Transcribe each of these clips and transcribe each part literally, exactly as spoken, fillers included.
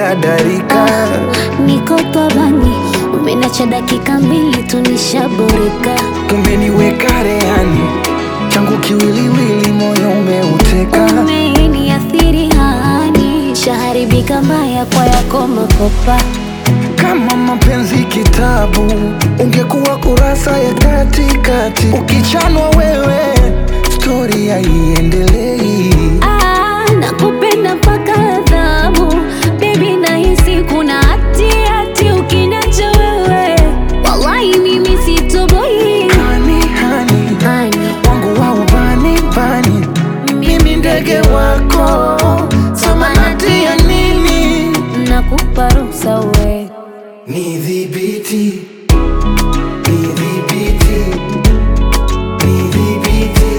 umehadarika. Ah, niko tabani, umenacha dakika mbili tu nishaboreka. Umeniweka rehani, changu kiwiliwili moyo umeuteka. Umeniathiri hani, shaharibika mbaya kwa yako makopa. Kama mapenzi kitabu, ungekuwa kurasa ya katikati. Ukichanwa wewe, story haiendelei. Ah, nakupenda mpaka adhabu, baby nahisi kuna hati hati ukiniacha wewe. Wallahi mimi sitoboi. Hani, hani, Hani, wangu wa ubani bani, mimi ndege wako, samanati ya nini? nakupa ruhusa we. Nidhibiti, nidhibiti, nidhibiti,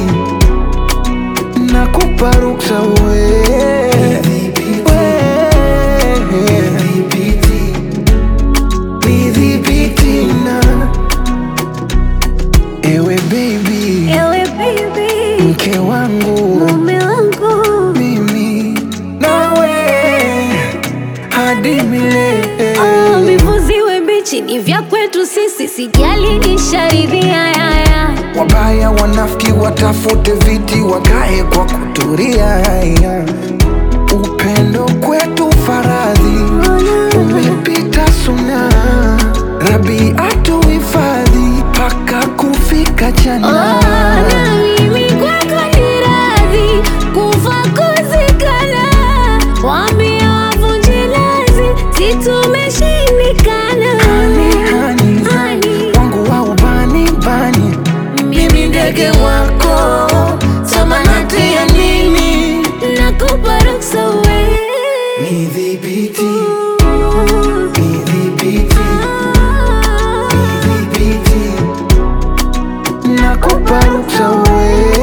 nakupa ruksa we. Nidhibiti, nidhibiti na ewe baby, Ewe baby, mke wangu, mume wangu, mimi nawe hadi milele. oh, vivuziwe mbichi ni vya kwetu sisi, sijali nisharidhia yaya. Wabaya wanafiki watafute viti wakae kwa kuturia. Upendo kwetu faradhi umepita suna, Rabi atuhifadhi paka kufika jana. Oh, na mimi kwako ni radhi kufa kuzikana. Waambie wavunje lazi, si tumeshindikana. Hani, hani, Hani, wangu wa ubani bani, mimi ndege wako, samanati ya nini? nakupa ruksa we. Nidhibiti, Ooh. nidhibiti, Ah. nidhibiti, nakupa ruksa we.